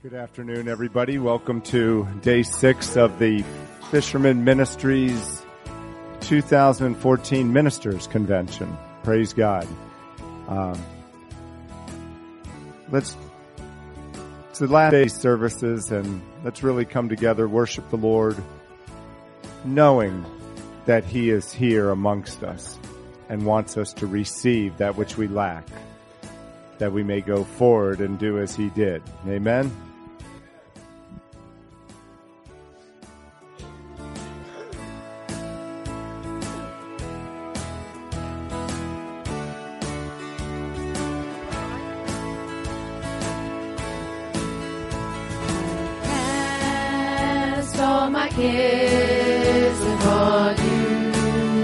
Good afternoon, everybody. Welcome to day 6 of the Fisherman Ministries 2014 Ministers Convention. Praise God. It's the last day services, and let's really come together, worship the Lord, knowing that He is here amongst us and wants us to receive that which we lack, that we may go forward and do as He did. Amen. Cares upon you.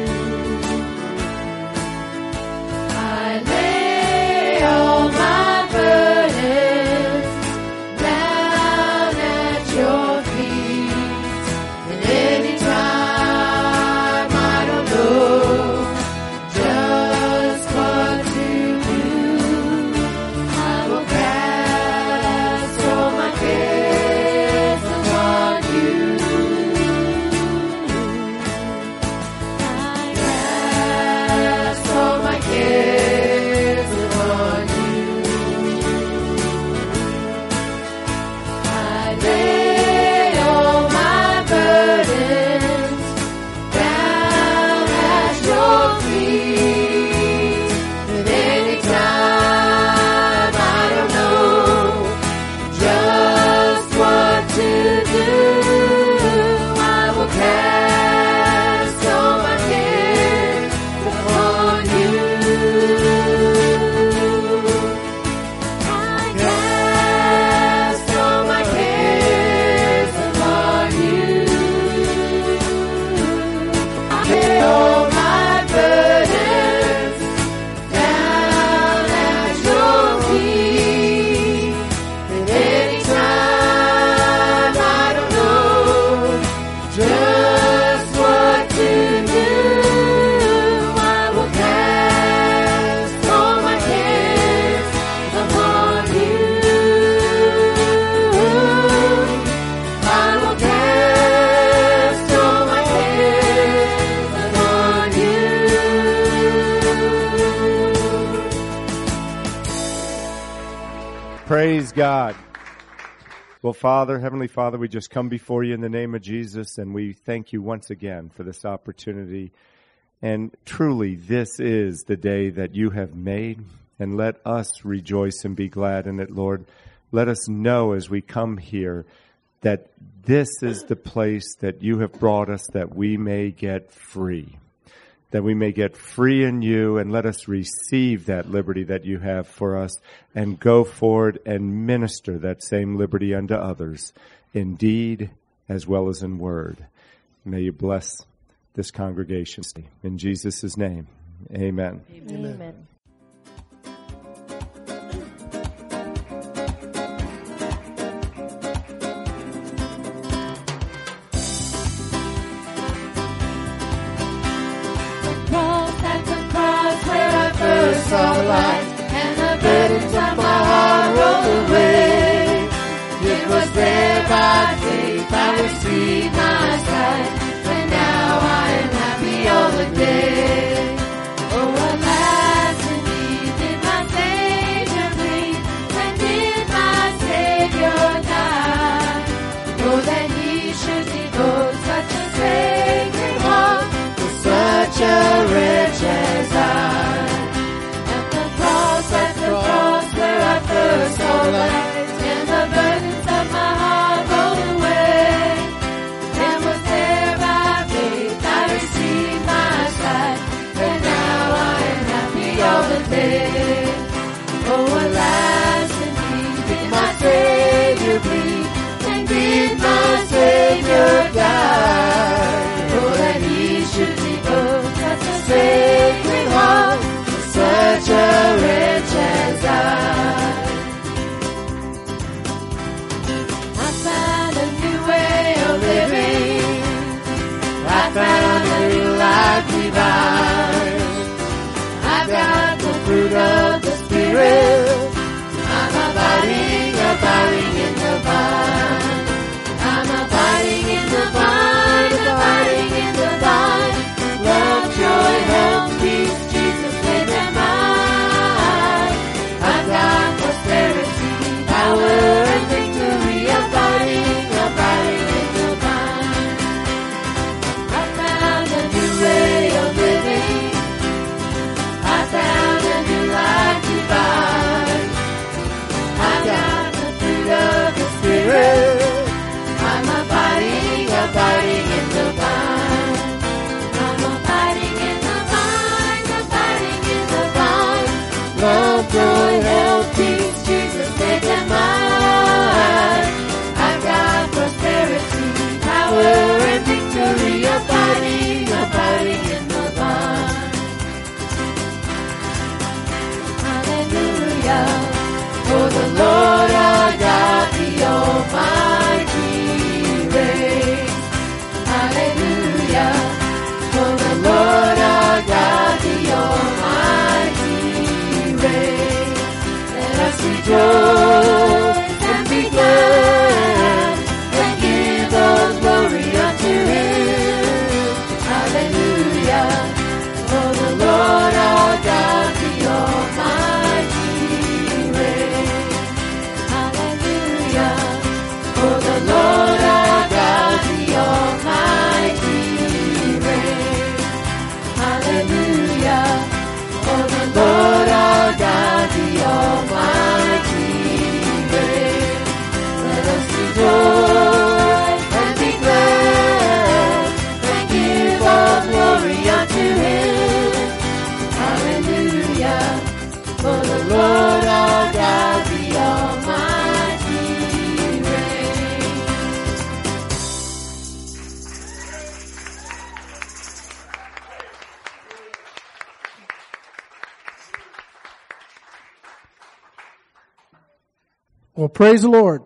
I lay all my burdens down at your feet. And any time I don't know just what to do, I will cast all my cares upon you. Praise God. Well, Father, Heavenly Father, we just come before you in the name of Jesus, and we thank you once again for this opportunity. And truly, this is the day that you have made, and let us rejoice and be glad in it, Lord. Let us know as we come here that this is the place that you have brought us that we may get free. That we may get free in you, and let us receive that liberty that you have for us and go forward and minister that same liberty unto others in deed as well as in word. May you bless this congregation. In Jesus' name, amen. Amen. Saw the light, and the burdens of my heart rolled away. It was there by faith I received my sight, and now I am happy all the day. Oh, alas, indeed did my Savior bleed, and did my Savior die. Oh, that He should devote such a sacred heart to such a wretch as I. At the cross where I first saw light, and the burdens of my heart rolled away. And was there by faith I received my sight, and now I am happy all the day. Oh, alas, indeed did my Savior bleed, and did my Savior die. Oh, that He should devote such a sacred heart to such a wretch as I found a new way of living. I found a new life divine. I've got the fruit of the Spirit. I'm abiding in the vine. rejoice and be glad and give all glory unto Him. Hallelujah. For the Lord our God, the Almighty reigns. Hallelujah. For the Lord our God, the Almighty reigns. Hallelujah. For the Lord our God, the Almighty reigns. Let us rejoice and be glad and give all glory unto Him. Hallelujah. For the Lord our God, the Almighty reigns. Well, praise the Lord.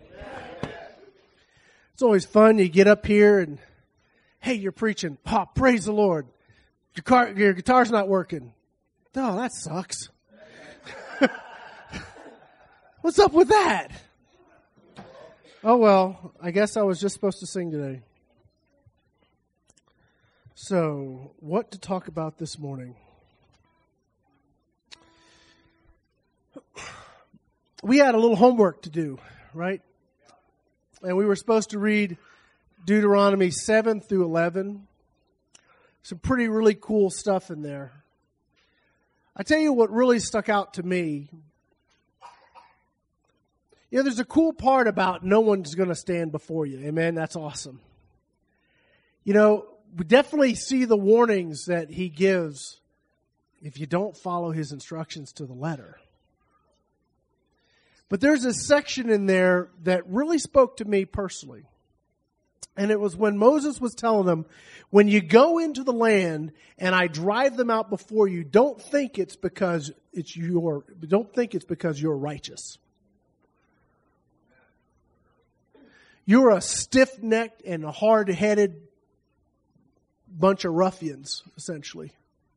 It's always fun. You get up here and, hey, you're preaching. Oh, praise the Lord. Your guitar's not working. Oh, that sucks. What's up with that? Oh, well, I guess I was just supposed to sing today. So, what to talk about this morning? We had a little homework to do, right? And we were supposed to read Deuteronomy 7 through 11. Some pretty really cool stuff in there. I tell you what really stuck out to me. You know, there's a cool part about no one's going to stand before you. Amen? That's awesome. You know, we definitely see the warnings that he gives if you don't follow his instructions to the letter. But there's a section in there that really spoke to me personally. And it was when Moses was telling them, when you go into the land and I drive them out before you, don't think it's because you're righteous. You're a stiff-necked and hard-headed bunch of ruffians, essentially.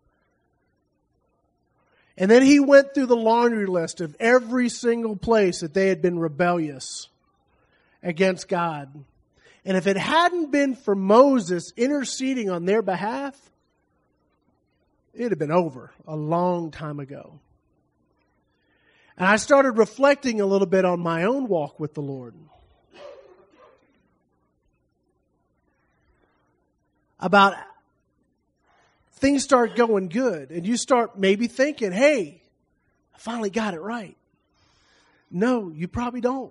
And then he went through the laundry list of every single place that they had been rebellious against God. And if it hadn't been for Moses interceding on their behalf, it had been over a long time ago. And I started reflecting a little bit on my own walk with the Lord. About things start going good, and you start maybe thinking, hey, I finally got it right. No, you probably don't.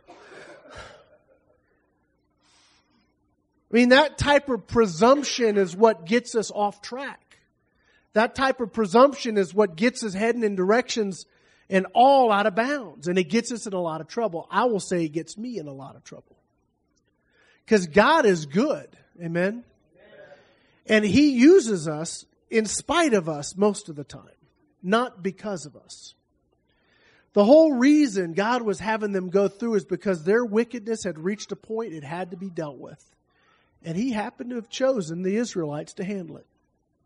I mean, that type of presumption is what gets us off track. That type of presumption is what gets us heading in directions and all out of bounds. And it gets us in a lot of trouble. I will say it gets me in a lot of trouble. Because God is good. Amen? And He uses us in spite of us most of the time, not because of us. The whole reason God was having them go through is because their wickedness had reached a point it had to be dealt with. And He happened to have chosen the Israelites to handle it.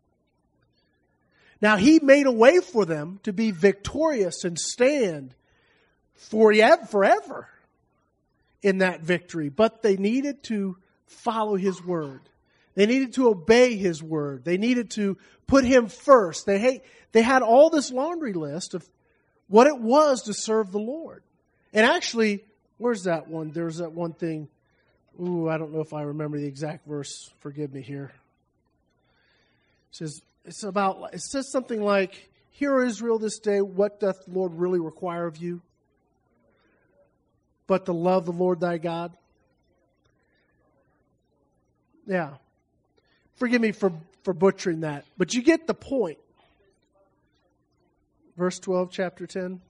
Now, He made a way for them to be victorious and stand forever in that victory. But they needed to follow His word. They needed to obey His word. They needed to put Him first. They had all this laundry list of what it was to serve the Lord. And actually, where's that one? There's that one thing. Ooh, I don't know if I remember the exact verse. Forgive me here. It says something like, "Hear, O Israel, this day, what doth the Lord really require of you? But to love the Lord thy God." Yeah. Forgive me for butchering that. But you get the point. Verse 12, chapter 10.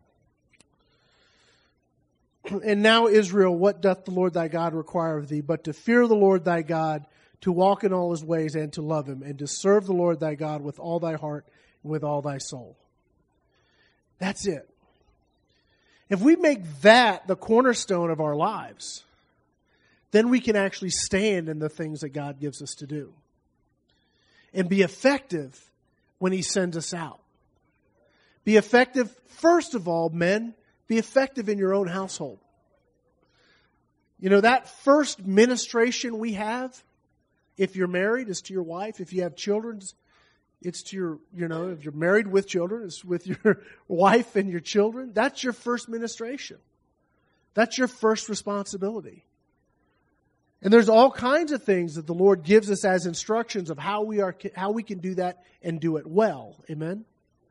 "And now, Israel, what doth the Lord thy God require of thee, but to fear the Lord thy God, to walk in all His ways, and to love Him, and to serve the Lord thy God with all thy heart and with all thy soul." That's it. If we make that the cornerstone of our lives, then we can actually stand in the things that God gives us to do. And be effective when He sends us out. Be effective, first of all, men, Be effective in your own household. You know, that first ministration we have, if you're married, is to your wife. If you have children, it's to your, you know, if you're married with children, it's with your wife and your children. That's your first ministration. That's your first responsibility. And there's all kinds of things that the Lord gives us as instructions of how we can do that and do it well. Amen?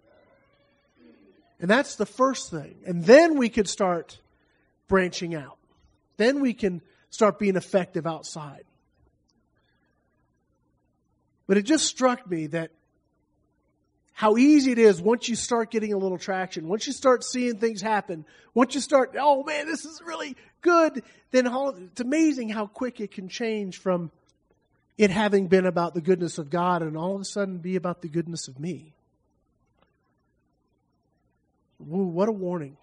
And that's the first thing. And then we could start branching out. Then we can start being effective outside. But it just struck me that how easy it is once you start getting a little traction, once you start seeing things happen, once you start, oh man, this is really good, then it's amazing how quick it can change from it having been about the goodness of God and all of a sudden be about the goodness of me. Ooh, what a warning.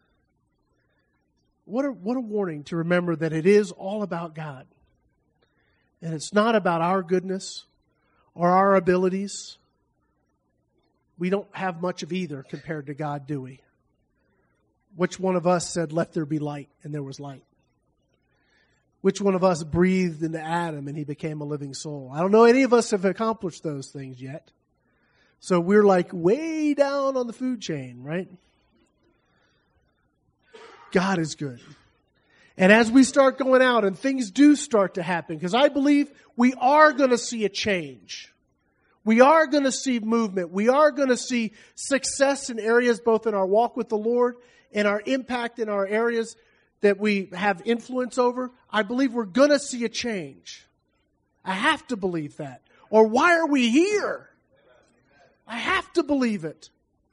What a warning to remember that it is all about God. And it's not about our goodness or our abilities. We don't have much of either compared to God, do we? Which one of us said, let there be light, and there was light? Which one of us breathed into Adam and he became a living soul? I don't know any of us have accomplished those things yet. So we're like way down on the food chain, right? God is good. And as we start going out and things do start to happen, because I believe we are going to see a change. We are going to see movement. We are going to see success in areas both in our walk with the Lord and our impact in our areas that we have influence over. I believe we're going to see a change. I have to believe that. Or why are we here? I have to believe it.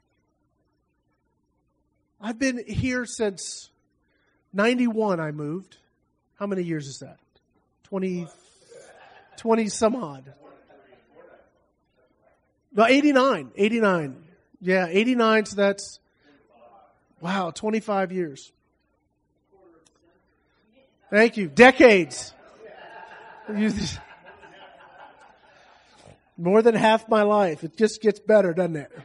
I've been here since 91 I moved. How many years is that? 20 some odd. No, 89. Yeah, 89, so that's, wow, 25 years. Thank you. Decades. More than half my life. It just gets better, doesn't it?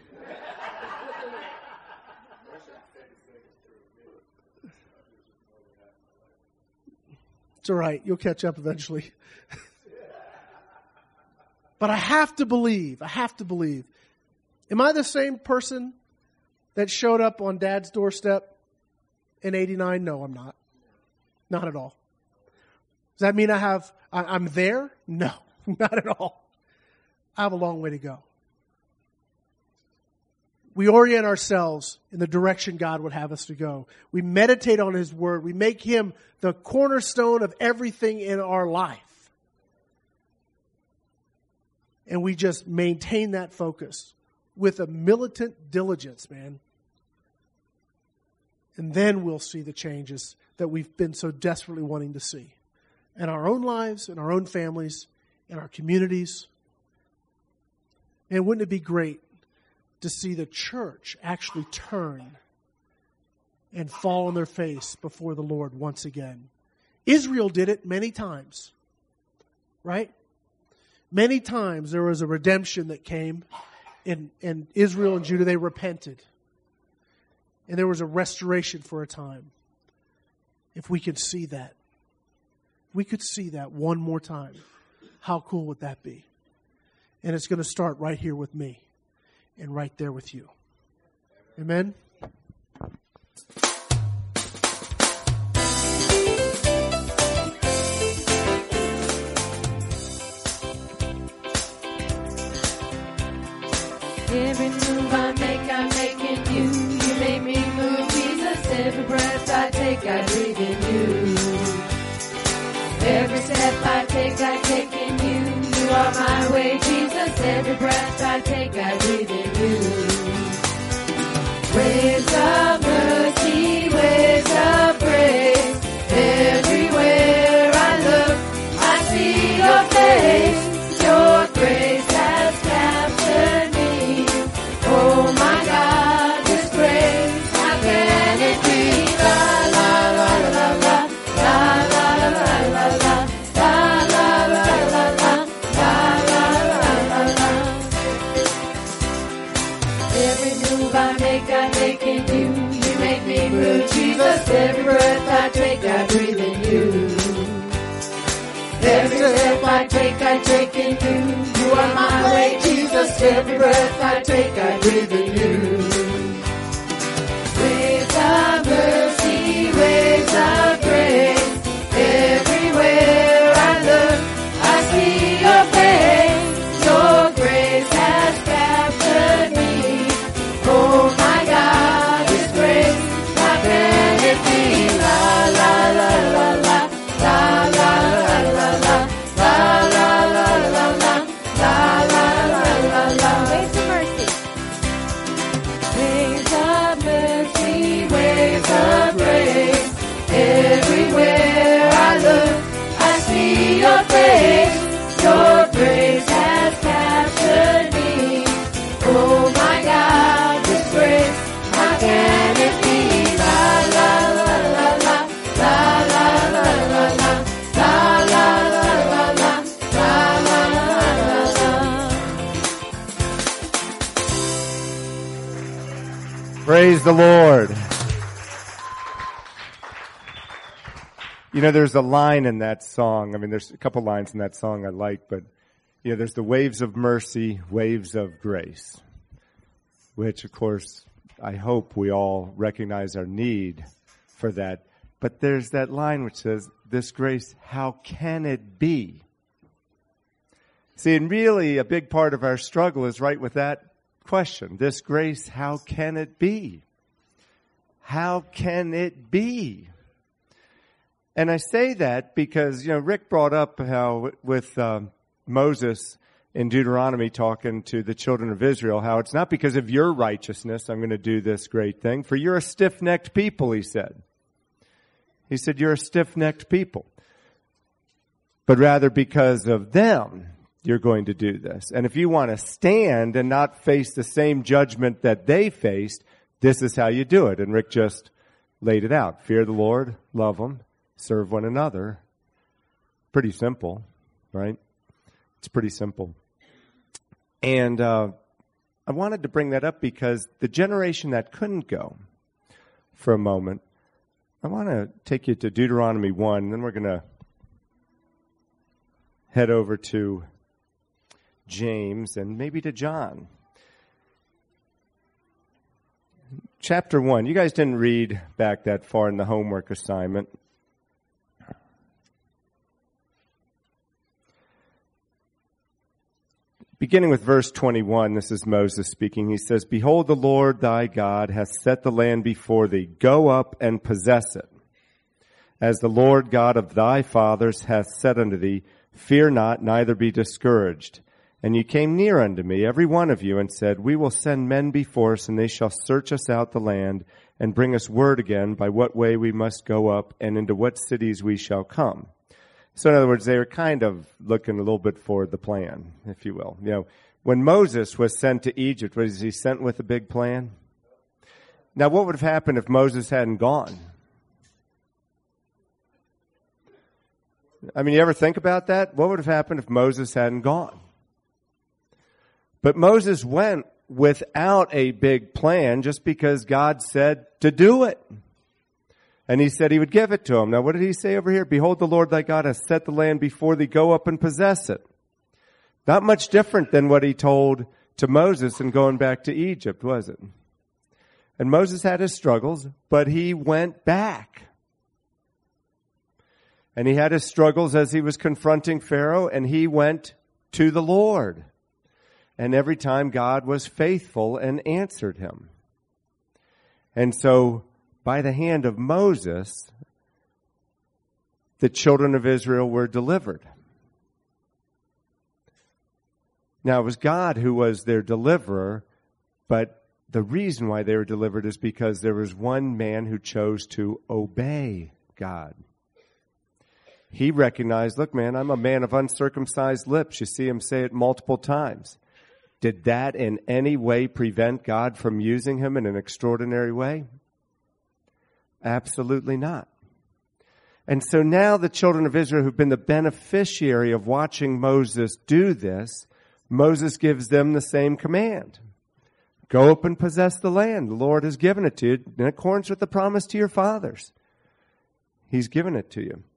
It's all right. You'll catch up eventually. But I have to believe. Am I the same person that showed up on Dad's doorstep in 89? No, I'm not. Not at all. Does that mean I'm there? No, not at all. I have a long way to go. We orient ourselves in the direction God would have us to go. We meditate on His Word. We make Him the cornerstone of everything in our life. And we just maintain that focus with a militant diligence, man. And then we'll see the changes that we've been so desperately wanting to see in our own lives, in our own families, in our communities. And wouldn't it be great to see the church actually turn and fall on their face before the Lord once again? Israel did it many times, right? Many times there was a redemption that came in Israel and Judah. They repented. And there was a restoration for a time. If we could see that. If we could see that one more time. How cool would that be? And it's going to start right here with me. And right there with you. Amen? Every move I make, I'm making you. You make me move, Jesus. Every breath I take, I breathe in you. Every step I take in you. You are my way, Jesus. Every breath I take, I breathe in you. Waves of mercy, waves of grace. Everywhere I look, I see your face. Your grace has captured me. Oh my God, this grace, how can it be? La la la la la, la la la la la, la la la la la, la la la la la. every breath I take, I breathe in you. Every step I take in you. You are my way, Jesus. Every breath I take, I breathe in you. Waves of mercy, waves of grace. Everywhere I look, I see your face. Your grace has captured me. Oh my God, this grace, how can it be? La la la la la, la la la la la, la la la la la, la la la la la. Waves of mercy. Waves of mercy, waves of grace. Everywhere I look, I see your face. Your grace has captured me. Oh my God, this grace, how can it be? La la la la la, la la la la la, la la la la la, la la la la. Praise the Lord. You know, there's a line in that song. I mean, there's a couple lines in that song I like, but, you know, there's the waves of mercy, waves of grace, which, of course, I hope we all recognize our need for that. But there's that line which says, this grace, how can it be? See, and really a big part of our struggle is right with that question. This grace, how can it be? How can it be? And I say that because, you know, Rick brought up how with Moses in Deuteronomy talking to the children of Israel, how it's not because of your righteousness I'm going to do this great thing. For you're a stiff-necked people, he said. He said, you're a stiff-necked people. But rather because of them, you're going to do this. And if you want to stand and not face the same judgment that they faced, this is how you do it. And Rick just laid it out. Fear the Lord, love Him. Serve one another. Pretty simple, right? It's pretty simple. And I wanted to bring that up because the generation that couldn't go for a moment, I want to take you to Deuteronomy 1, and then we're going to head over to James and maybe to John. Chapter 1. You guys didn't read back that far in the homework assignment. Beginning with verse 21, this is Moses speaking. He says, Behold, the Lord thy God hath set the land before thee. Go up and possess it. As the Lord God of thy fathers hath said unto thee, Fear not, neither be discouraged. And ye came near unto me, every one of you, and said, We will send men before us, and they shall search us out the land, and bring us word again by what way we must go up, and into what cities we shall come. So in other words, they were kind of looking a little bit for the plan, if you will. You know, when Moses was sent to Egypt, was he sent with a big plan? Now, what would have happened if Moses hadn't gone? I mean, you ever think about that? What would have happened if Moses hadn't gone? But Moses went without a big plan just because God said to do it. And he said he would give it to him. Now, what did he say over here? Behold, the Lord thy God hath set the land before thee. Go up and possess it. Not much different than what he told to Moses in going back to Egypt, was it? And Moses had his struggles, but he went back. And he had his struggles as he was confronting Pharaoh, and he went to the Lord. And every time God was faithful and answered him. And so, by the hand of Moses, the children of Israel were delivered. Now, it was God who was their deliverer, but the reason why they were delivered is because there was one man who chose to obey God. He recognized, look, man, I'm a man of uncircumcised lips. You see him say it multiple times. Did that in any way prevent God from using him in an extraordinary way? Absolutely not. And so now the children of Israel who've been the beneficiary of watching Moses do this, Moses gives them the same command. Go up and possess the land. The Lord has given it to you in accordance with the promise to your fathers. He's given it to you.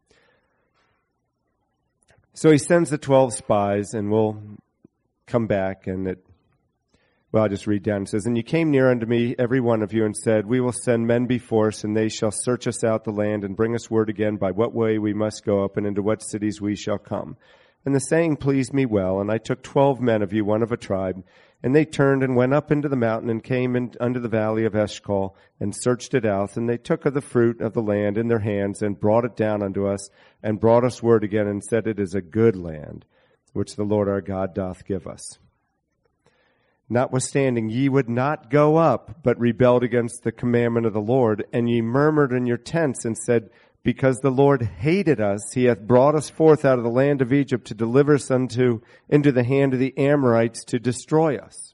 So he sends the 12 spies, and we'll come back, and I'll just read down. It says, "And you came near unto me, every one of you, and said, We will send men before us, and they shall search us out the land, and bring us word again by what way we must go up, and into what cities we shall come. And the saying pleased me well, and I took 12 men of you, one of a tribe, and they turned and went up into the mountain, and came in unto the valley of Eshcol, and searched it out. And they took of the fruit of the land in their hands, and brought it down unto us, and brought us word again, and said, It is a good land, which the Lord our God doth give us. Notwithstanding, ye would not go up, but rebelled against the commandment of the Lord, and ye murmured in your tents, and said, Because the Lord hated us, he hath brought us forth out of the land of Egypt to deliver us into the hand of the Amorites to destroy us."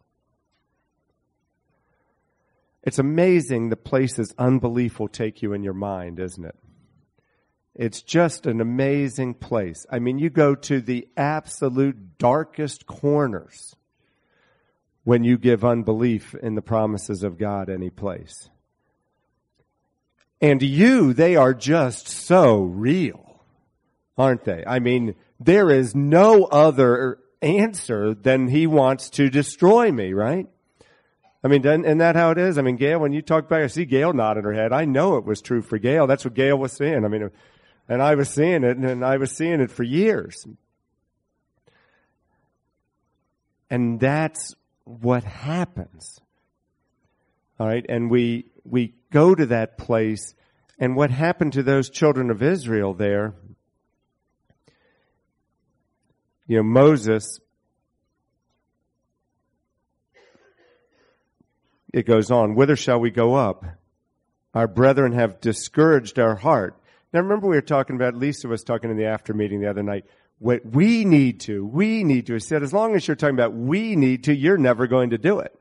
It's amazing the places unbelief will take you in your mind, isn't it? It's just an amazing place. I mean, you go to the absolute darkest corners when you give unbelief in the promises of God any place. And to you, they are just so real, aren't they? I mean, there is no other answer than he wants to destroy me, right? I mean, isn't that how it is? I mean, Gail, when you talk back, I see Gail nodding her head. I know it was true for Gail. That's what Gail was saying. I mean, and I was seeing it, and I was seeing it for years. And that's what happens. All right, and we go to that place, and what happened to those children of Israel there, Moses, it goes on, "Whither shall we go up? Our brethren have discouraged our heart." Now remember we were talking about, Lisa was talking in the after meeting the other night, what we need to. He said, as long as you're talking about we need to, you're never going to do it.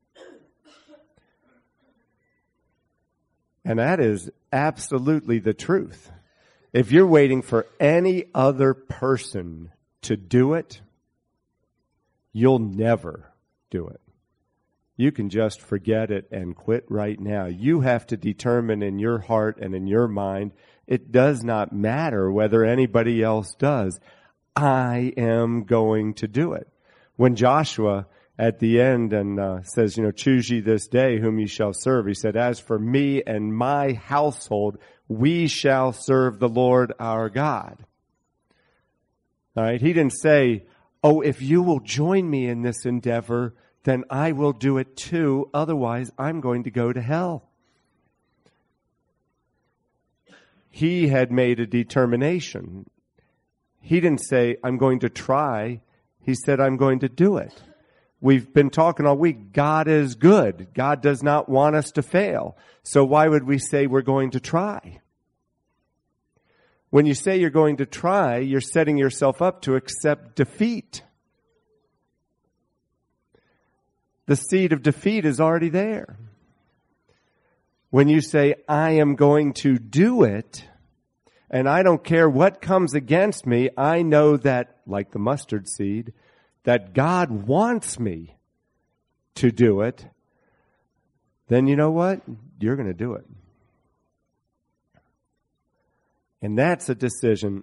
And that is absolutely the truth. If you're waiting for any other person to do it, you'll never do it. You can just forget it and quit right now. You have to determine in your heart and in your mind, it does not matter whether anybody else does. I am going to do it. When Joshua at the end and says, choose ye this day whom ye shall serve, he said, as for me and my household, we shall serve the Lord our God. All right. He didn't say, oh, if you will join me in this endeavor, then I will do it too. Otherwise, I'm going to go to hell. He had made a determination. He didn't say, I'm going to try. He said, I'm going to do it. We've been talking all week. God is good. God does not want us to fail. So why would we say we're going to try? When you say you're going to try, you're setting yourself up to accept defeat. The seed of defeat is already there. When you say, I am going to do it, and I don't care what comes against me, I know that, like the mustard seed, that God wants me to do it, then you know what? You're going to do it. And that's a decision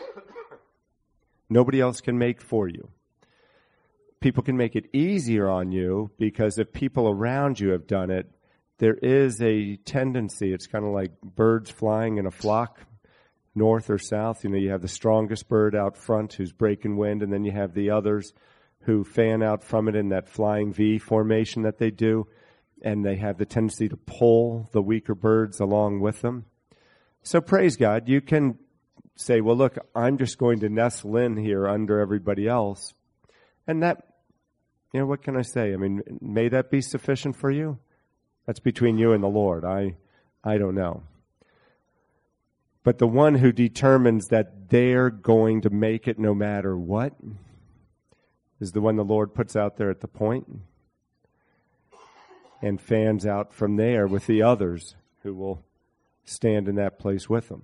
nobody else can make for you. People can make it easier on you because if people around you have done it, there is a tendency, it's kind of like birds flying in a flock, north or south. You have the strongest bird out front who's breaking wind, and then you have the others who fan out from it in that flying V formation that they do, and they have the tendency to pull the weaker birds along with them. So praise God, you can say, well, look, I'm just going to nestle in here under everybody else. And that, what can I say? I mean, may that be sufficient for you? That's between you and the Lord. I don't know. But the one who determines that they're going to make it no matter what is the one the Lord puts out there at the point and fans out from there with the others who will stand in that place with them.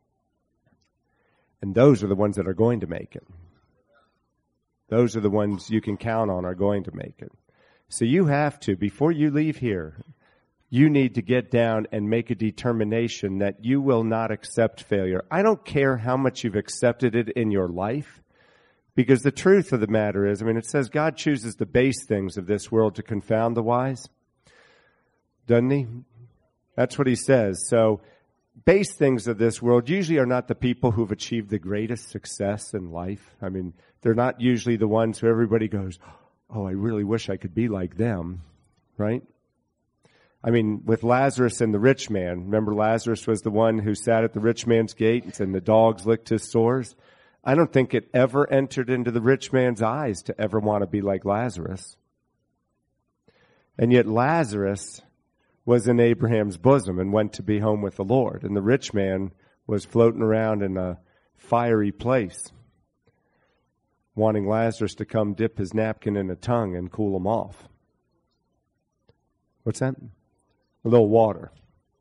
And those are the ones that are going to make it. Those are the ones you can count on are going to make it. So you have to, before you leave here, you need to get down and make a determination that you will not accept failure. I don't care how much you've accepted it in your life, because the truth of the matter is, it says God chooses the base things of this world to confound the wise. Doesn't he? That's what he says. So base things of this world usually are not the people who've achieved the greatest success in life. They're not usually the ones who everybody goes, oh, I really wish I could be like them, right? With Lazarus and the rich man, remember Lazarus was the one who sat at the rich man's gate and the dogs licked his sores? I don't think it ever entered into the rich man's eyes to ever want to be like Lazarus. And yet Lazarus was in Abraham's bosom and went to be home with the Lord. And the rich man was floating around in a fiery place, wanting Lazarus to come dip his napkin in a tongue and cool him off. What's that? A little water.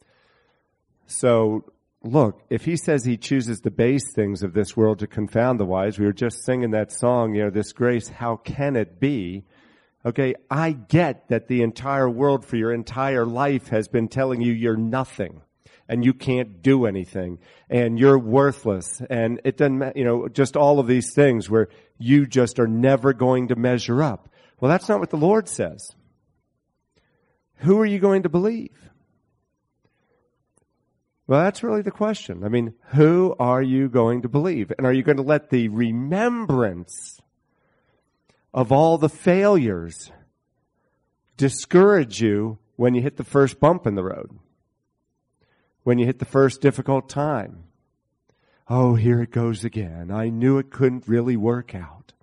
So, look, if he says he chooses the base things of this world to confound the wise, we were just singing that song, this grace, how can it be? Okay, I get that the entire world for your entire life has been telling you you're nothing and you can't do anything and you're worthless and it doesn't, just all of these things where you just are never going to measure up. Well, that's not what the Lord says. Who are you going to believe? Well, that's really the question. Who are you going to believe? And are you going to let the remembrance of all the failures discourage you when you hit the first bump in the road? When you hit the first difficult time? Oh, here it goes again. I knew it couldn't really work out.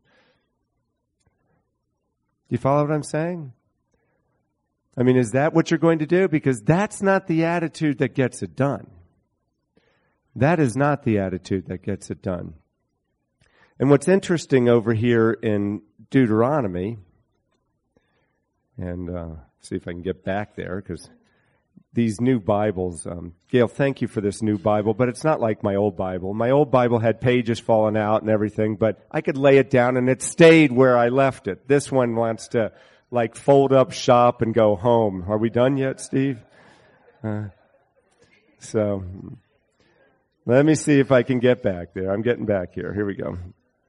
Do you follow what I'm saying? Is that what you're going to do? Because that's not the attitude that gets it done. That is not the attitude that gets it done. And what's interesting over here in Deuteronomy, and see if I can get back there, because these new Bibles, Gail, thank you for this new Bible, but it's not like my old Bible. My old Bible had pages falling out and everything, but I could lay it down and it stayed where I left it. This one wants to fold up shop and go home. Are we done yet, Steve? So let me see if I can get back there. I'm getting back here. Here we go.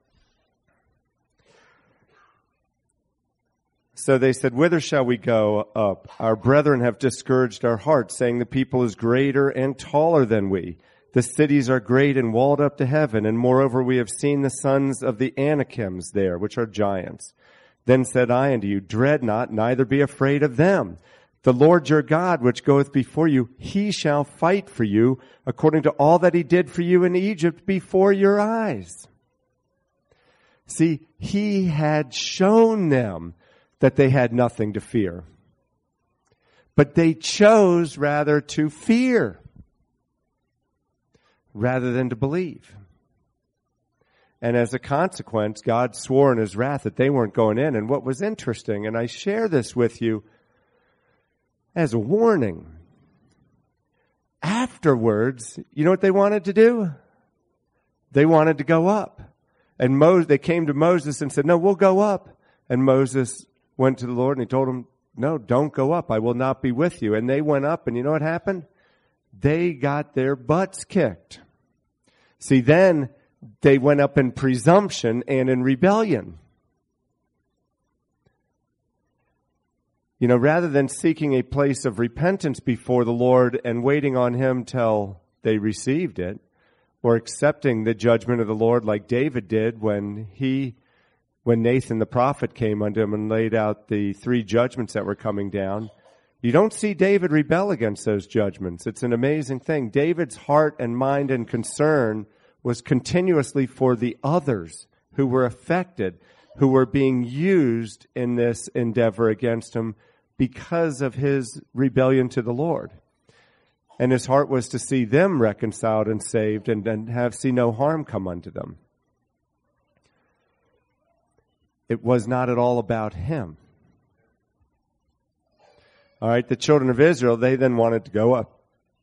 So they said, whither shall we go up? Our brethren have discouraged our hearts, saying the people is greater and taller than we. The cities are great and walled up to heaven, and moreover we have seen the sons of the Anakims there, which are giants. Then said I unto you, dread not, neither be afraid of them. The Lord your God, which goeth before you, he shall fight for you, according to all that he did for you in Egypt before your eyes. See, he had shown them that they had nothing to fear. But they chose rather to fear rather than to believe. And as a consequence, God swore in his wrath that they weren't going in. And what was interesting, and I share this with you as a warning, afterwards, you know what they wanted to do? They wanted to go up. And they came to Moses and said, no, we'll go up. And Moses went to the Lord and he told him, no, don't go up. I will not be with you. And they went up, and you know what happened? They got their butts kicked. See, then they went up in presumption and in rebellion. Rather than seeking a place of repentance before the Lord and waiting on him till they received it, or accepting the judgment of the Lord like David did when Nathan the prophet came unto him and laid out the 3 judgments that were coming down, you don't see David rebel against those judgments. It's an amazing thing. David's heart and mind and concern was continuously for the others who were affected, who were being used in this endeavor against him because of his rebellion to the Lord. And his heart was to see them reconciled and saved and see no harm come unto them. It was not at all about him. All right, the children of Israel, they then wanted to go up.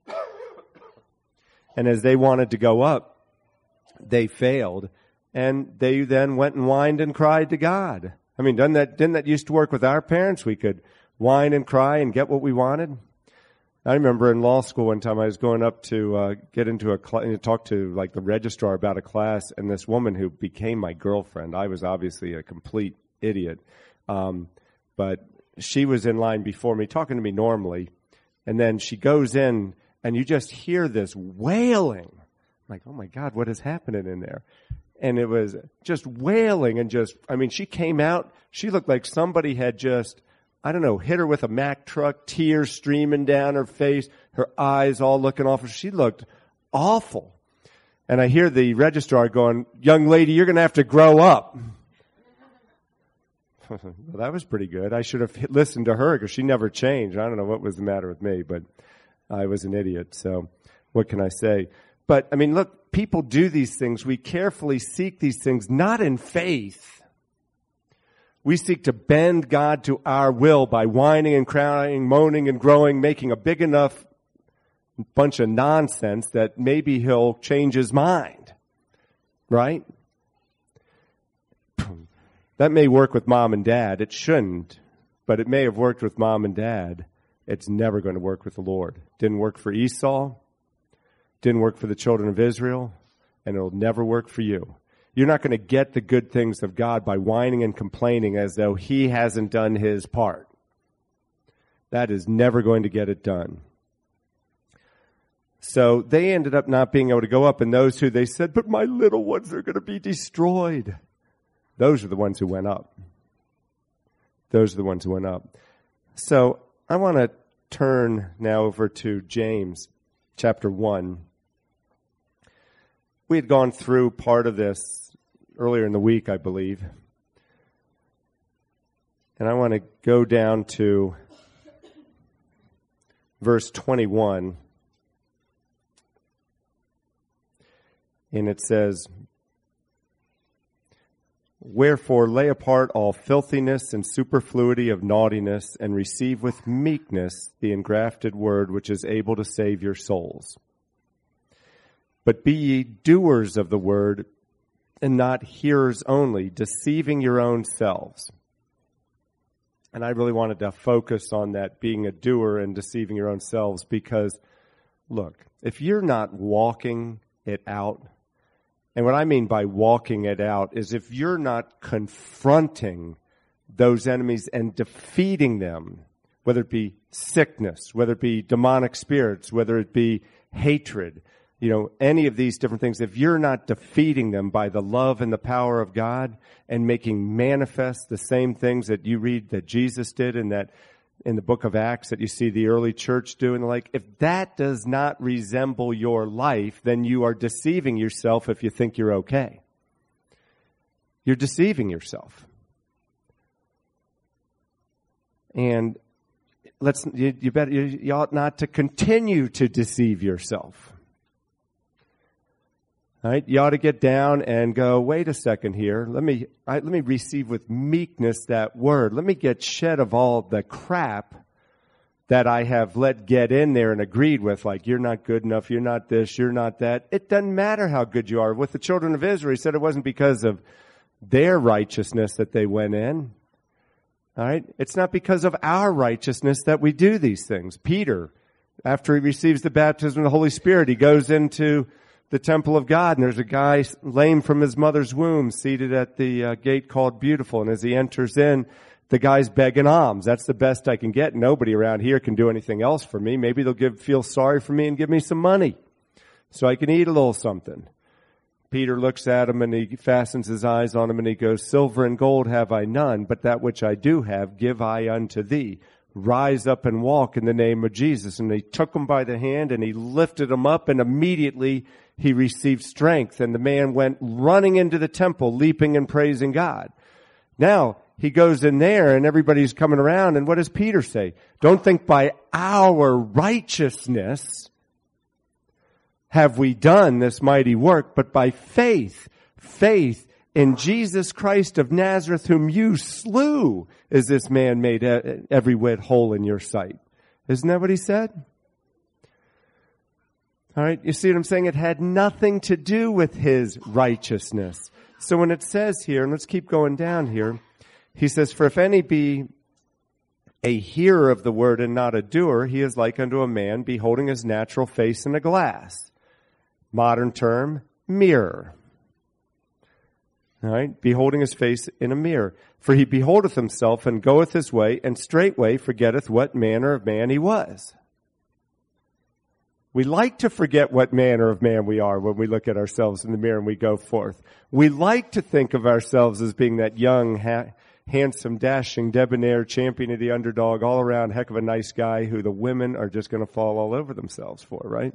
And as they wanted to go up, they failed. And they then went and whined and cried to God. Didn't that used to work with our parents? We could whine and cry and get what we wanted. I remember in law school one time I was going up to get into a talk to like the registrar about a class, and this woman who became my girlfriend. I was obviously a complete idiot, but she was in line before me, talking to me normally, and then she goes in, and you just hear this wailing. I'm like, oh my God, what is happening in there? And it was just wailing and she came out, she looked like somebody had just, I don't know, hit her with a Mack truck, tears streaming down her face, her eyes all looking off. She looked awful. And I hear the registrar going, young lady, you're going to have to grow up. Well, that was pretty good. I should have listened to her because she never changed. I don't know what was the matter with me, but I was an idiot. So what can I say? But, I mean, look, people do these things. We carefully seek these things, not in faith. We seek to bend God to our will by whining and crying, moaning and growing, making a big enough bunch of nonsense that maybe he'll change his mind. Right? That may work with mom and dad. It shouldn't, but it may have worked with mom and dad. It's never going to work with the Lord. Didn't work for Esau. Didn't work for the children of Israel, and it'll never work for you. You're not going to get the good things of God by whining and complaining as though he hasn't done his part. That is never going to get it done. So they ended up not being able to go up, and those who they said, but my little ones are going to be destroyed. Those are the ones who went up. Those are the ones who went up. So I want to turn now over to James chapter 1. We had gone through part of this earlier in the week, I believe. And I want to go down to verse 21. And it says, wherefore lay apart all filthiness and superfluity of naughtiness, and receive with meekness the engrafted word, which is able to save your souls. But be ye doers of the word, and not hearers only, deceiving your own selves. And I really wanted to focus on that, being a doer and deceiving your own selves, because, look, if you're not walking it out, and what I mean by walking it out is if you're not confronting those enemies and defeating them, whether it be sickness, whether it be demonic spirits, whether it be hatred, any of these different things, if you're not defeating them by the love and the power of God and making manifest the same things that you read that Jesus did and that in the book of Acts that you see the early church do and the like, if that does not resemble your life, then you are deceiving yourself if you think you're okay. You're deceiving yourself. And you ought not to continue to deceive yourself. All right? You ought to get down and go, wait a second here. Let me receive with meekness that word. Let me get shed of all the crap that I have let get in there and agreed with, like you're not good enough, you're not this, you're not that. It doesn't matter how good you are. With the children of Israel, he said it wasn't because of their righteousness that they went in. All right? It's not because of our righteousness that we do these things. Peter, after he receives the baptism of the Holy Spirit, he goes into the temple of God, and there's a guy lame from his mother's womb seated at the gate called Beautiful. And as he enters in, the guy's begging alms. That's the best I can get. Nobody around here can do anything else for me. Maybe they'll feel sorry for me and give me some money so I can eat a little something. Peter looks at him and he fastens his eyes on him and he goes, silver and gold have I none, but that which I do have give I unto thee. Rise up and walk in the name of Jesus. And he took him by the hand and he lifted him up, and immediately he received strength. And the man went running into the temple, leaping and praising God. Now, he goes in there and everybody's coming around, and what does Peter say? Don't think by our righteousness have we done this mighty work, but by faith in Jesus Christ of Nazareth, whom you slew, is this man made every whit whole in your sight. Isn't that what he said? All right, you see what I'm saying? It had nothing to do with his righteousness. So when it says here, and let's keep going down here, he says, for if any be a hearer of the word and not a doer, he is like unto a man beholding his natural face in a glass. Modern term, mirror. All right, beholding his face in a mirror. For he beholdeth himself and goeth his way, and straightway forgetteth what manner of man he was. We like to forget what manner of man we are when we look at ourselves in the mirror and we go forth. We like to think of ourselves as being that young, handsome, dashing, debonair champion of the underdog, all around heck of a nice guy who the women are just going to fall all over themselves for, right?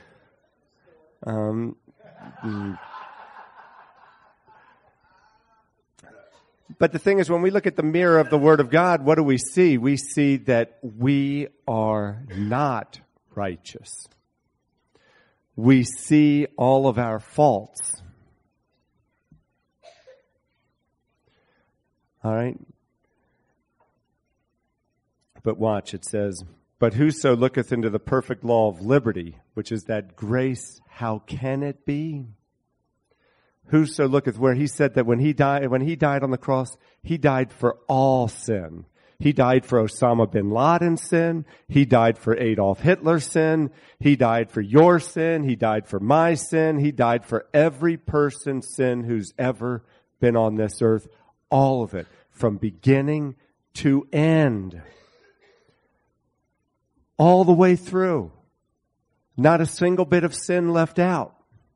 But the thing is, when we look at the mirror of the Word of God, what do we see? We see that we are not righteous. We see all of our faults. All right? But watch, it says, but whoso looketh into the perfect law of liberty, which is that grace, how can it be? Whoso looketh, where he said that when he died on the cross, he died for all sin. He died for Osama bin Laden's sin. He died for Adolf Hitler's sin. He died for your sin. He died for my sin. He died for every person's sin who's ever been on this earth. All of it, from beginning to end. All the way through. Not a single bit of sin left out.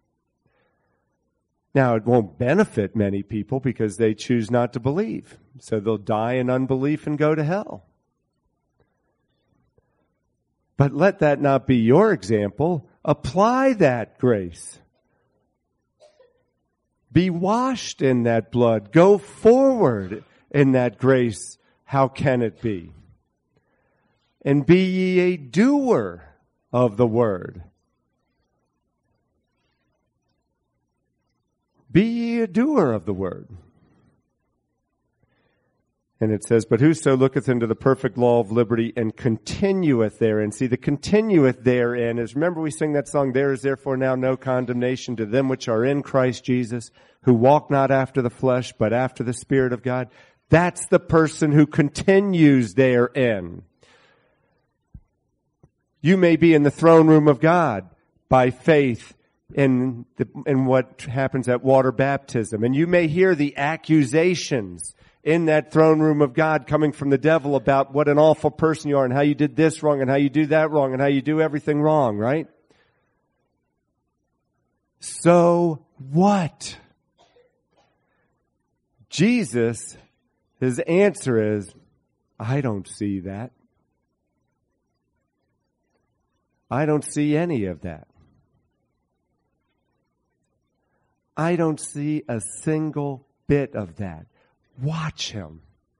Now, it won't benefit many people because they choose not to believe. So they'll die in unbelief and go to hell. But let that not be your example. Apply that grace. Be washed in that blood. Go forward in that grace. How can it be? And be ye a doer of the word. Be ye a doer of the word. And it says, but whoso looketh into the perfect law of liberty and continueth therein. See, the continueth therein is, remember we sing that song, there is therefore now no condemnation to them which are in Christ Jesus, who walk not after the flesh, but after the Spirit of God. That's the person who continues therein. You may be in the throne room of God by faith in what happens at water baptism. And you may hear the accusations in that throne room of God coming from the devil about what an awful person you are and how you did this wrong and how you do that wrong and how you do everything wrong, right? So what? Jesus, his answer is, I don't see that. I don't see any of that. I don't see a single bit of that. Watch him.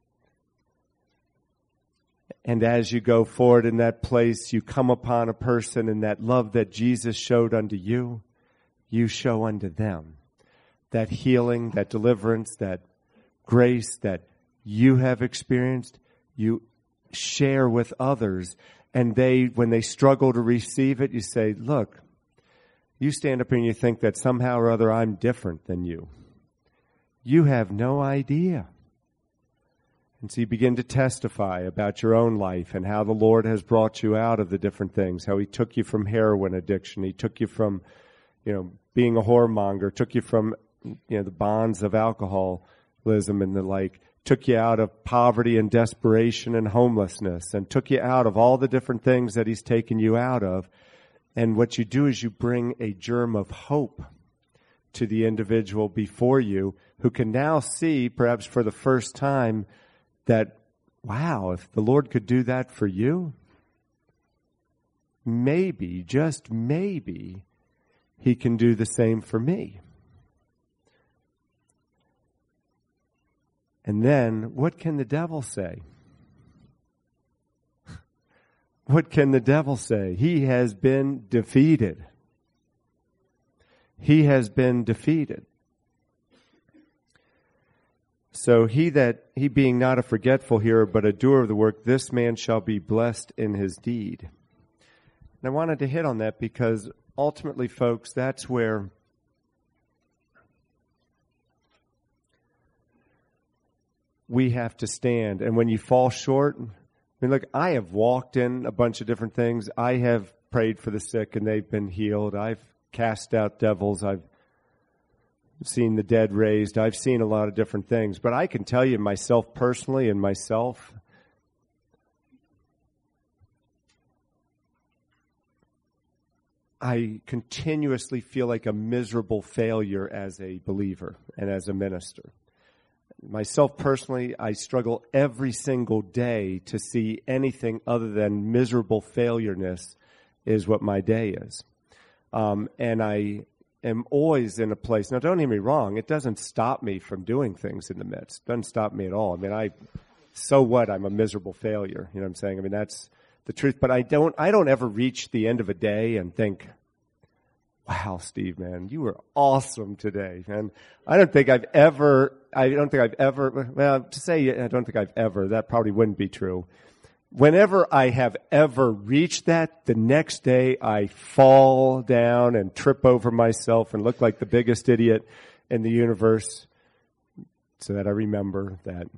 And as you go forward in that place, you come upon a person, and that love that Jesus showed unto you, you show unto them. That healing, that deliverance, that grace that you have experienced, you share with others. And when they struggle to receive it, you say, look, you stand up here and you think that somehow or other I'm different than you. You have no idea. And so you begin to testify about your own life and how the Lord has brought you out of the different things, how he took you from heroin addiction, he took you from, being a whoremonger, took you from, the bonds of alcoholism and the like, took you out of poverty and desperation and homelessness, and took you out of all the different things that he's taken you out of. And what you do is you bring a germ of hope to the individual before you, who can now see, perhaps for the first time, that, wow, if the Lord could do that for you, maybe, just maybe, he can do the same for me. And then, what can the devil say? What can the devil say? He has been defeated. He has been defeated. So he being not a forgetful hearer, but a doer of the work, this man shall be blessed in his deed. And I wanted to hit on that because ultimately, folks, that's where we have to stand. And when you fall short, mean, look, I have walked in a bunch of different things. I have prayed for the sick and they've been healed. I've cast out devils. I've seen the dead raised. I've seen a lot of different things. But I can tell you myself personally and myself, I continuously feel like a miserable failure as a believer and as a minister. Myself personally, I struggle every single day to see anything other than miserable failureness is what my day is. And I am always in a place, now don't hear me wrong, it doesn't stop me from doing things in the midst. It doesn't stop me at all. I mean, so what, I'm a miserable failure. You know what I'm saying? I mean, that's the truth. But I don't ever reach the end of a day and think, wow, Steve, man, you were awesome today. And I don't think I've ever, that probably wouldn't be true. Whenever I have ever reached that, the next day I fall down and trip over myself and look like the biggest idiot in the universe, so that I remember that,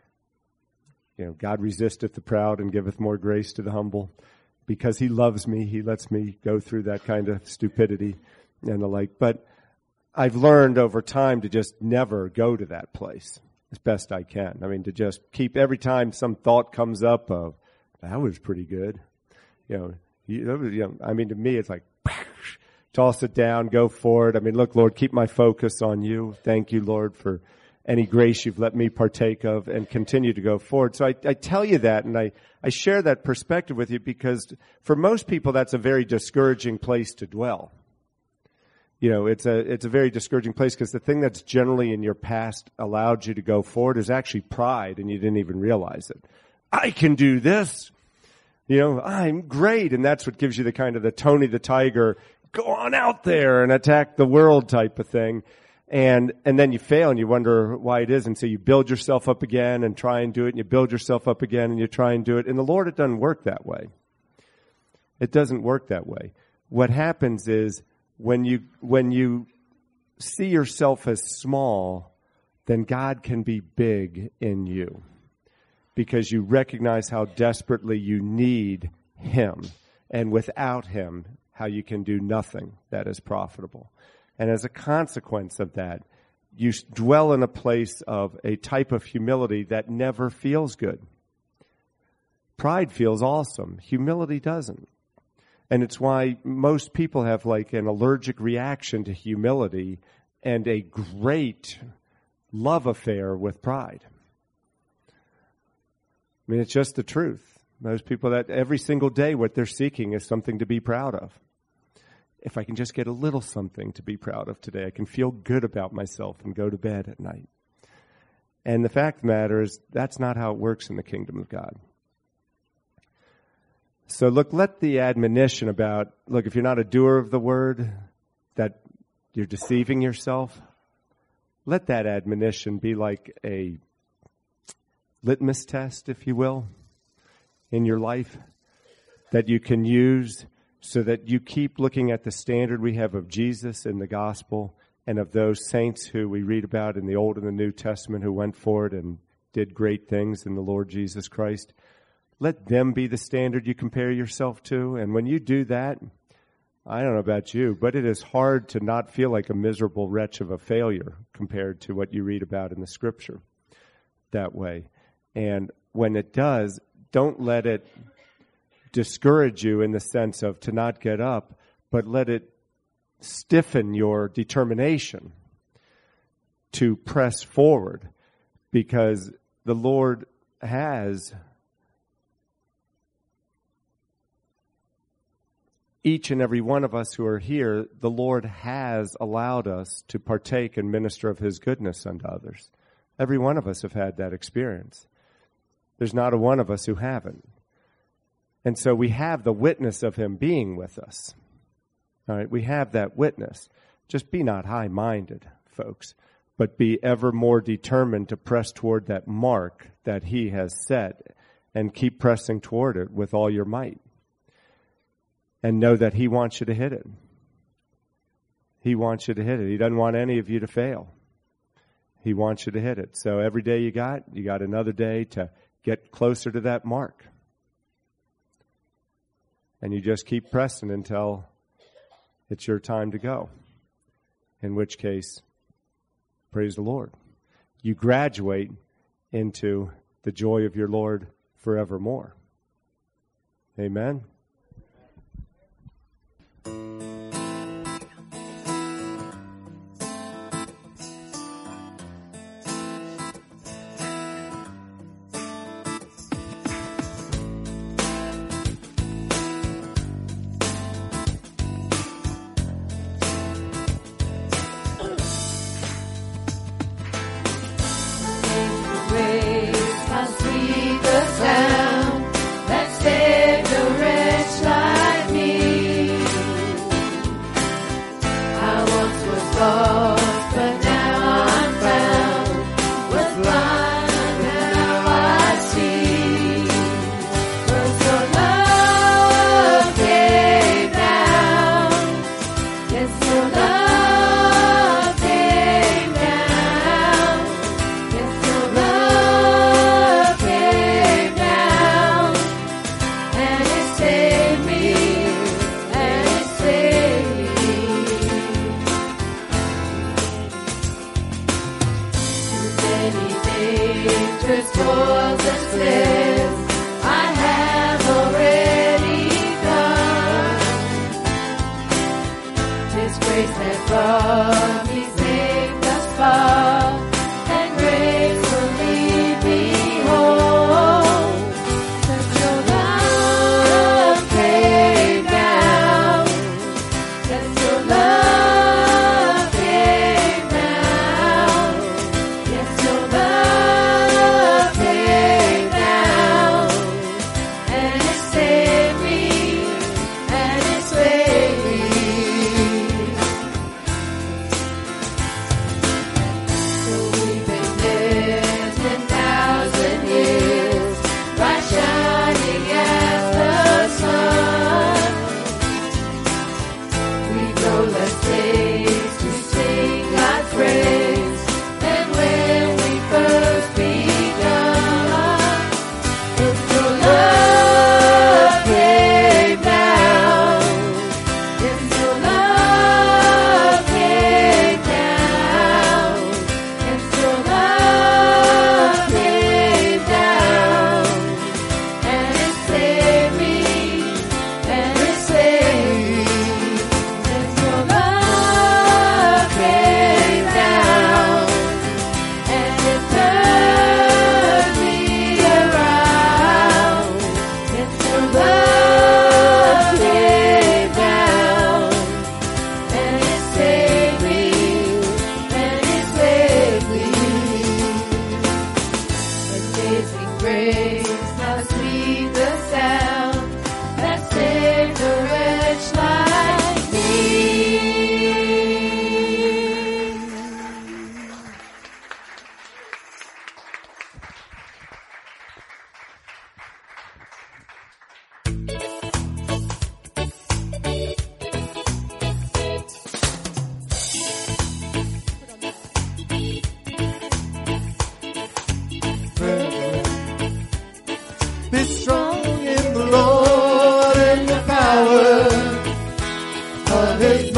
God resisteth the proud and giveth more grace to the humble. Because he loves me, he lets me go through that kind of stupidity and the like. But I've learned over time to just never go to that place as best I can. I mean, to just keep, every time some thought comes up of, that was pretty good. I mean, to me, it's like, toss it down, go for it. I mean, look, Lord, keep my focus on you. Thank you, Lord, for any grace you've let me partake of, and continue to go forward. So I tell you that, and I share that perspective with you because for most people that's a very discouraging place to dwell. It's a very discouraging place because the thing that's generally in your past allowed you to go forward is actually pride, and you didn't even realize it. I can do this. I'm great, and that's what gives you the kind of the Tony the Tiger, go on out there and attack the world type of thing. And then you fail and you wonder why it is. And so you build yourself up again and try and do it, and you build yourself up again and you try and do it. And the Lord, it doesn't work that way. It doesn't work that way. What happens is when you see yourself as small, then God can be big in you because you recognize how desperately you need him. And without him, how you can do nothing that is profitable. And as a consequence of that, you dwell in a place of a type of humility that never feels good. Pride feels awesome. Humility doesn't. And it's why most people have like an allergic reaction to humility and a great love affair with pride. I mean, it's just the truth. Most people, that every single day what they're seeking is something to be proud of. If I can just get a little something to be proud of today, I can feel good about myself and go to bed at night. And the fact of the matter is, that's not how it works in the kingdom of God. So look, let the admonition about, if you're not a doer of the word, that you're deceiving yourself, let that admonition be like a litmus test, if you will, in your life that you can use so that you keep looking at the standard we have of Jesus in the gospel and of those saints who we read about in the Old and the New Testament who went forward and did great things in the Lord Jesus Christ. Let them be the standard you compare yourself to. And when you do that, I don't know about you, but it is hard to not feel like a miserable wretch of a failure compared to what you read about in the Scripture that way. And when it does, don't let it discourage you in the sense of to not get up, but let it stiffen your determination to press forward, because the Lord has each and every one of us who are here, the Lord has allowed us to partake and minister of his goodness unto others. Every one of us have had that experience. There's not a one of us who haven't. And so we have the witness of him being with us. All right, we have that witness. Just be not high-minded, folks, but be ever more determined to press toward that mark that he has set and keep pressing toward it with all your might. And know that he wants you to hit it. He wants you to hit it. He doesn't want any of you to fail. He wants you to hit it. So every day you got another day to get closer to that mark. and you just keep pressing until it's your time to go. In which case, praise the Lord. You graduate into the joy of your Lord forevermore. Amen. How sweet the sound that saved a wretch like me. I once was lost, but now I'm found. Was blind, but now I see. For so love came down. Yes, so love came down. Yes, so love came down. And it saved me. And it saved me. Too many dangerous toils and snares I have already done. His grace has brought me safe thus far, and grace will lead me home. That your love came down. That your love came down. Yes, your love came down. And it saved me. And it saved me. So we've been there 10,000 years, bright shining as the sun. We grow less days to sing God's praise than when we first begun. If your love came down, if your love came down, if your love came down, and it saved me, and it saved me. If your love came down, and it turned me around. If your love came down, and it saved me, and it saved me. Amazing grace, how sweet the sound that saved a wretch like me. Be strong in the Lord and the power of His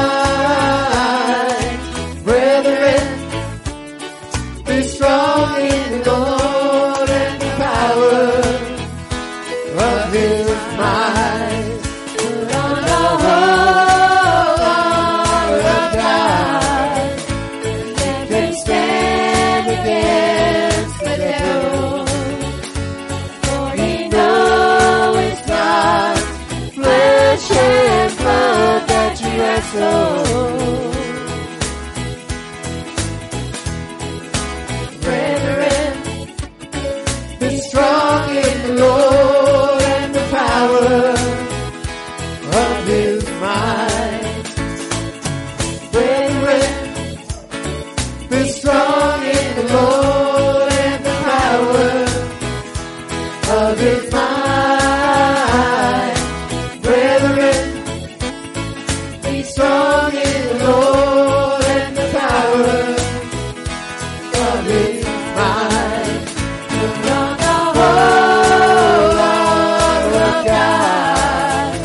might. Brethren, be strong in the Lord and the power of His might. Put on the whole armor of God, that can stand against the devil. For ye know it's not flesh and blood that you wrestle. Brethren, Be strong in the Lord and the power of His might. Brethren, be strong in the Lord and the power of His might. Brethren, be strong in the Lord and the power of His might. put on the whole armor of God,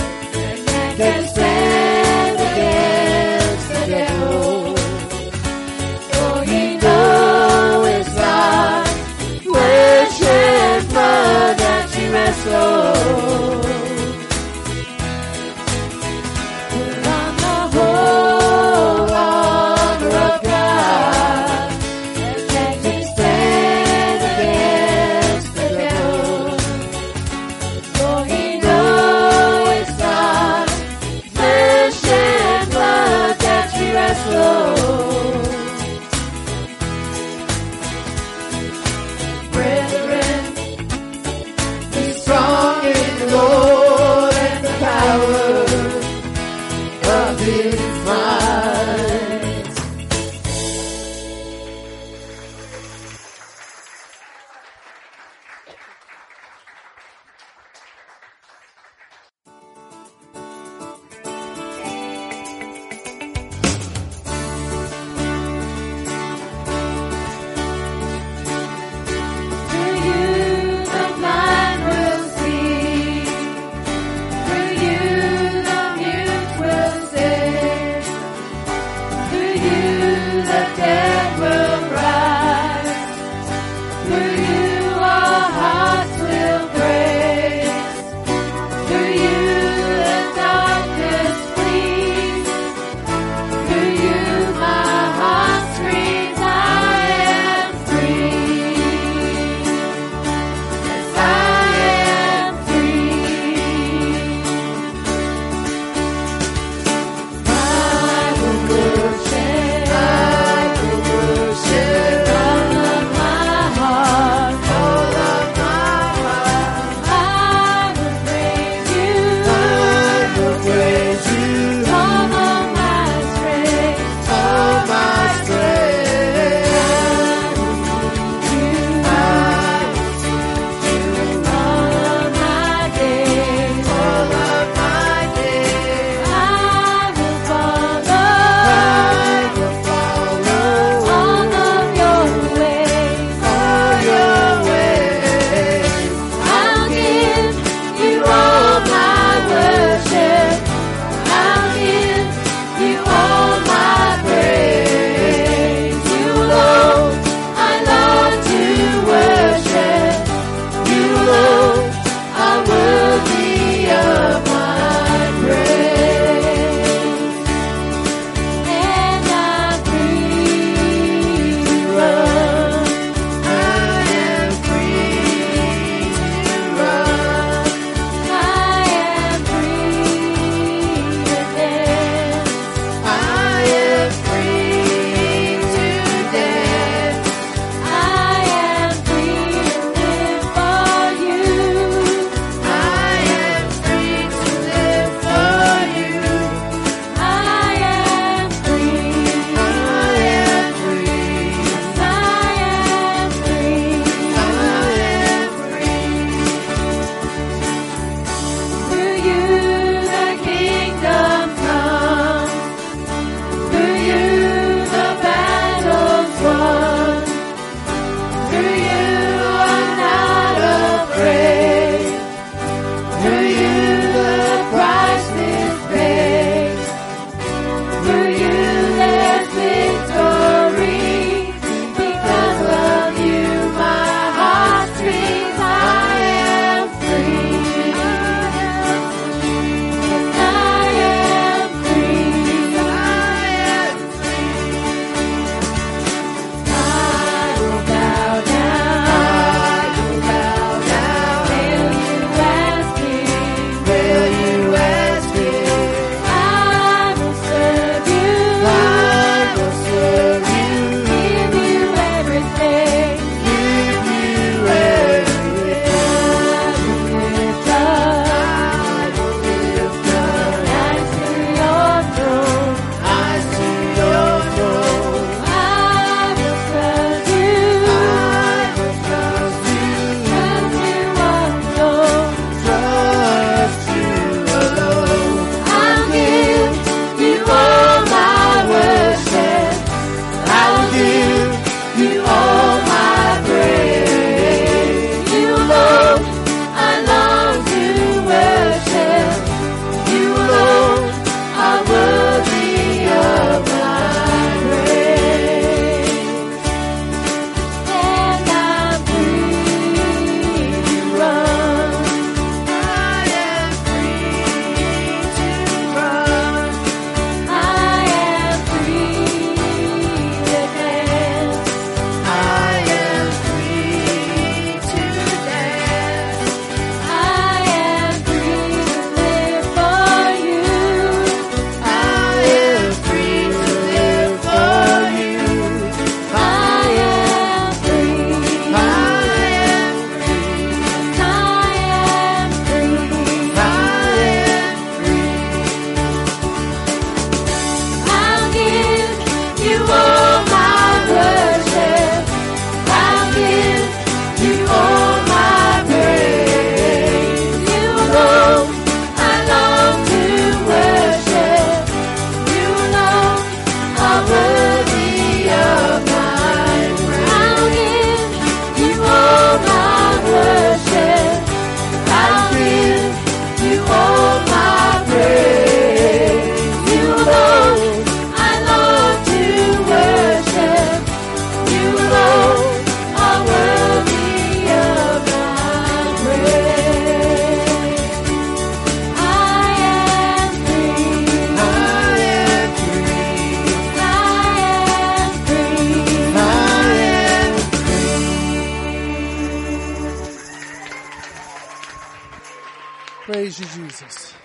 soul. Put on the whole armor of God, and can stand against the devil. For he knows it's not flesh and blood that we wrestle. Brethren, be strong in Praise you, Jesus.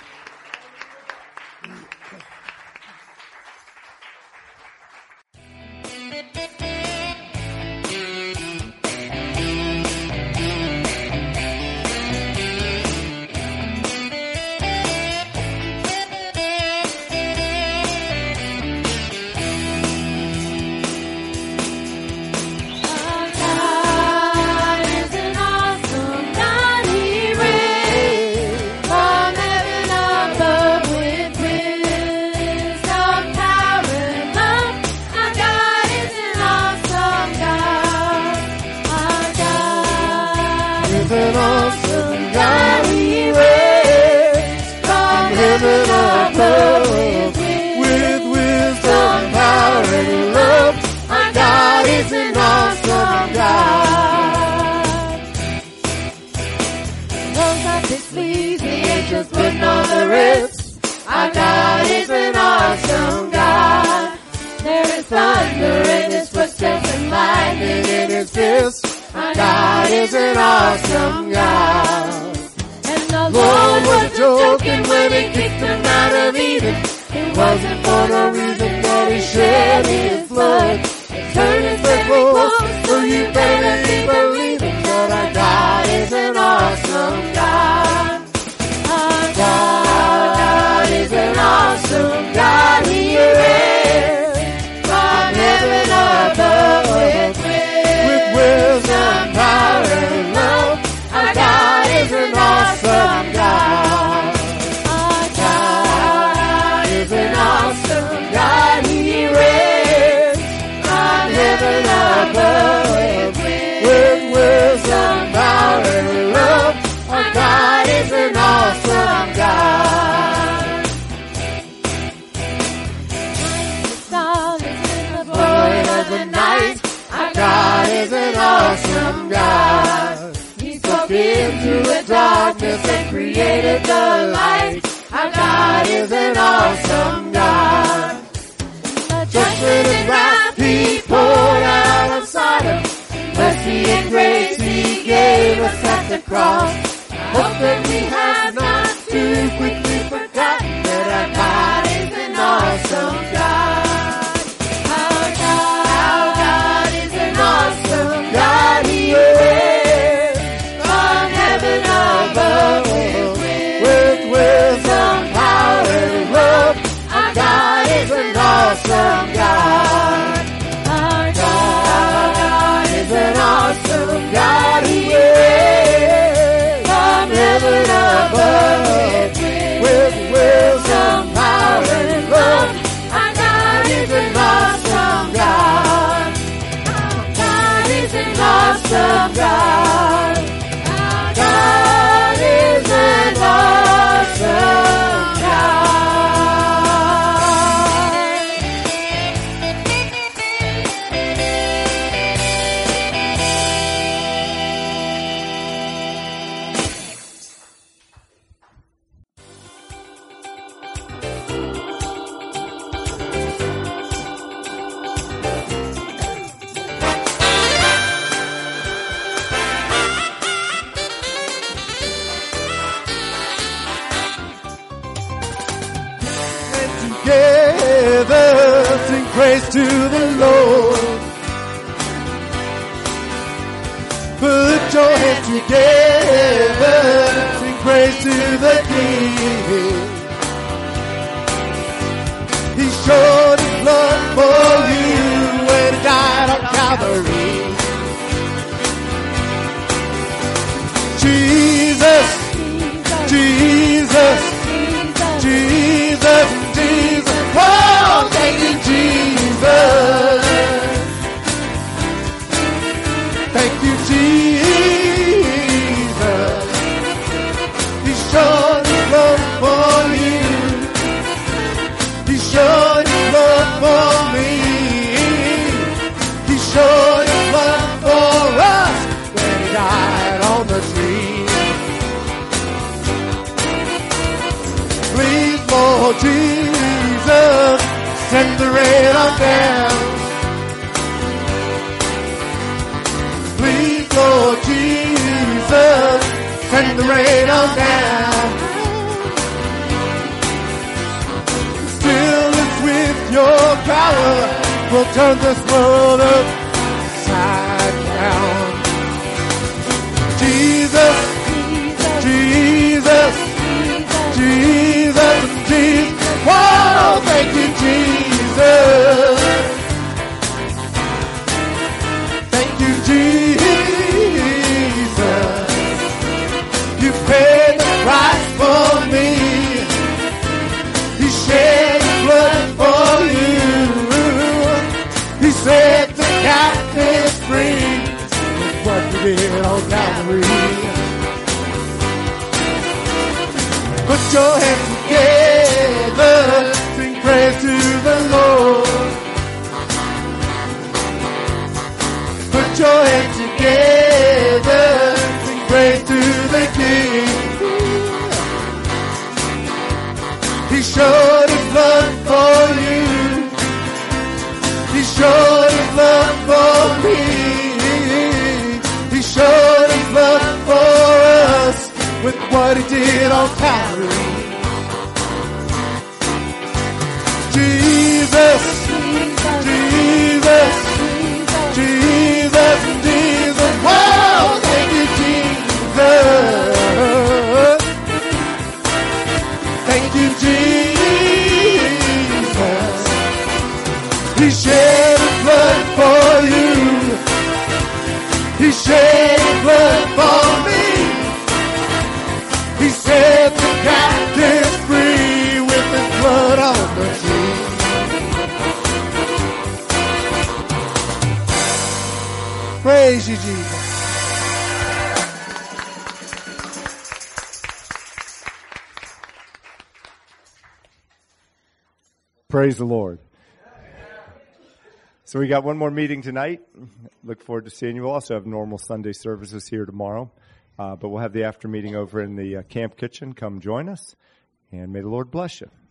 praise to the Lord. Put your hands together, sing praise to the King. He showed his love for you when he died on Calvary. Jesus, Jesus, Jesus, Jesus, oh, thank you, Jesus. Thank you, Jesus. He showed his love for you. He showed his love for me. He showed his love for us when he died on the tree. Please, Lord Jesus, send the rain on down. Please, Lord Jesus, send the rain on down. Your power will turn this world upside down. Jesus, Jesus, Jesus, Jesus. Whoa, thank you, Jesus. Thank you, Jesus. You paid the price for me. He shed his blood for you. He set the captives free. That's what you did on Calvary. Put your hands together, sing praise to the Lord. Put your hands together, sing praise to the King. He showed his love for you. He showed his love for me. He showed his love for us with what he did on Calvary. Jesus, Jesus, Jesus, Jesus. Wow, thank you, Jesus. Thank you, Jesus. He shed his blood for you. He shed his blood for me. He set the captives free with his blood on the tree. Praise you, Jesus. Praise the Lord. So we got one more meeting tonight. Look forward to seeing you. We'll also have normal Sunday services here tomorrow. But we'll have the after meeting over in the camp kitchen. Come join us. And may the Lord bless you.